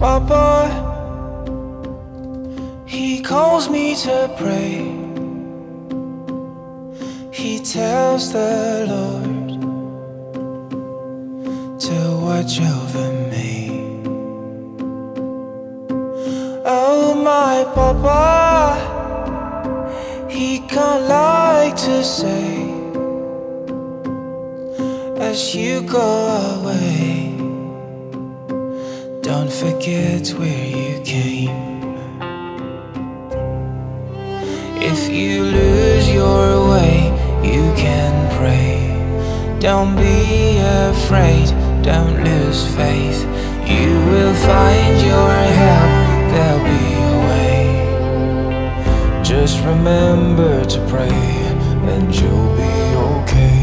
Papa, he calls me to pray. He tells the Lord to watch over me. Oh, my Papa, he can't like to say, as you go away, don't forget where you came. If you lose your way, you can pray. Don't be afraid, don't lose faith. You will find your help, there'll be a way. Just remember to pray, and you'll be okay.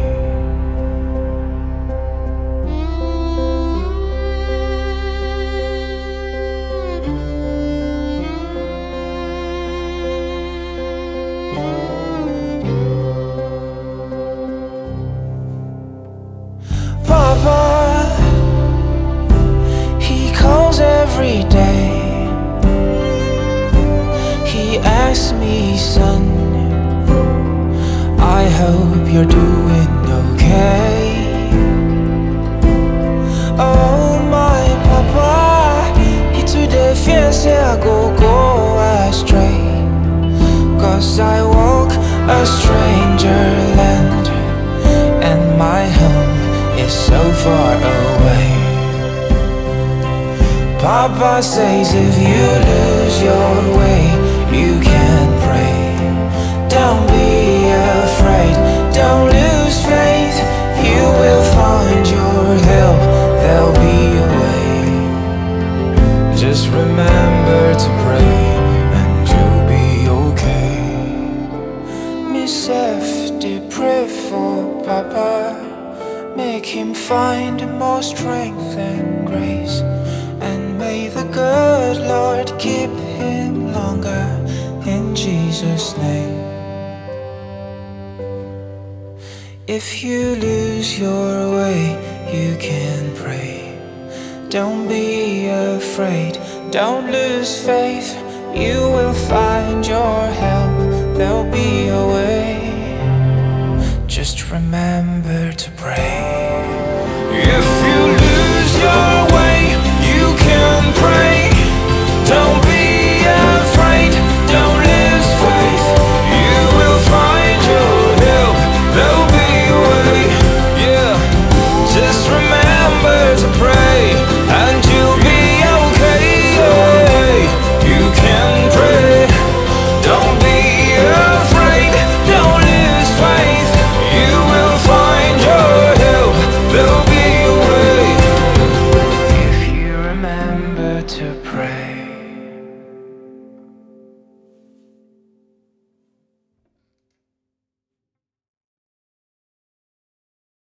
Papa, he calls every day. He asks me, son, I hope you're doing okay. Oh, my Papa, he today fears I go astray, 'cause I walk a stranger land, and my home is so far away. Papa says if you lose your way, you can pray. Don't be afraid, don't lose faith. You will find your help, there'll be a way. Just remember to pray, and you'll be okay. Miss F, they pray for Papa. Make him find more strength and grace, and may the good Lord keep him longer, in Jesus' name. If you lose your way, you can pray. Don't be afraid, don't lose faith. You will find your help, there'll be a way. Just remember to pray. If you lose your way, you can pray. Don't be afraid, don't lose faith. You will find your help, there'll be a way. Yeah, just remember to pray, and you'll be okay. You can pray. Don't be afraid, don't lose faith. You will find your help, there'll be a way. If you remember to pray.